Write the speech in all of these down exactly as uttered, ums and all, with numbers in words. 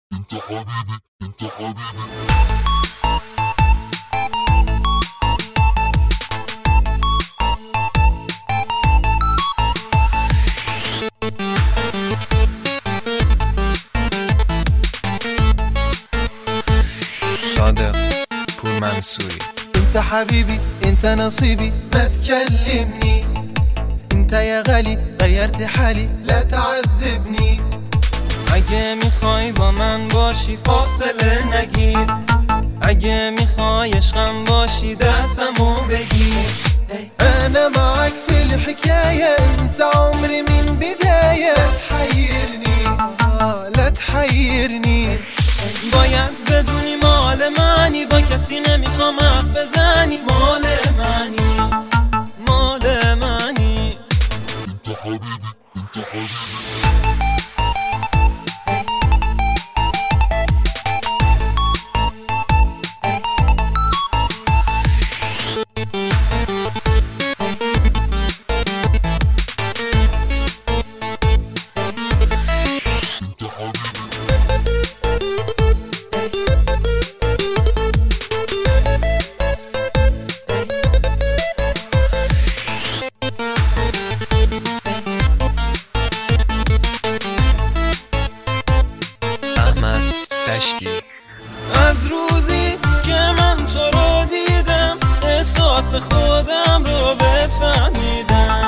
انت حبيبي انت حبيبي. صادق پور منصوری. انت حبيبي انت نصيبي ما تكلمني، انت يا غالي غيرت حالي لا تعذبني. اگه میخوای با من باشی فاصله نگیر، اگه میخوای عشقم باشی دستمو بگیر. انا معك في الحكاية انت عمري من بداية، لا تحيرني آه لا تحيرني. باید بدونی مال منی، با کسی نمیخوام حرف بزنی. مال منی مال منی. انت حبيبي انت حبيبي. از روزی که من تو رو دیدم احساس خودم رو بهت فهمیدم.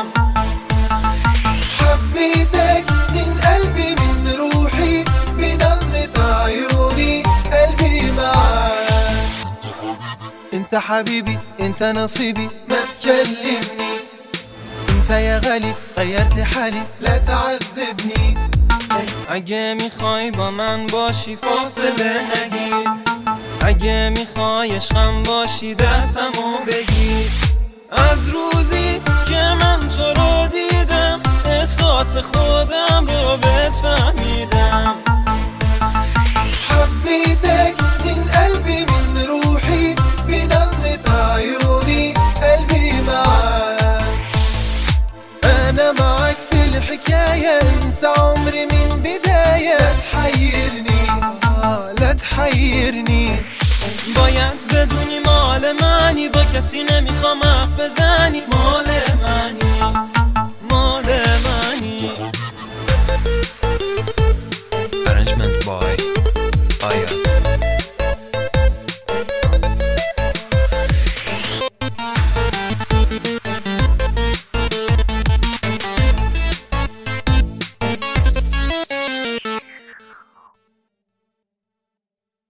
حبيتك من قلبي من روحي بنظرة عيوني قلبي معاك. انت حبيبي انت نصيبي ما تكلمني، انت يا غالي غيرت حالي لا تعذبني. اگه میخوای با من باشی فاصله نگیر، اگه میخوای عشقم باشی دستمو بگیر. از روزی که من تو رو دیدم احساس خودم رو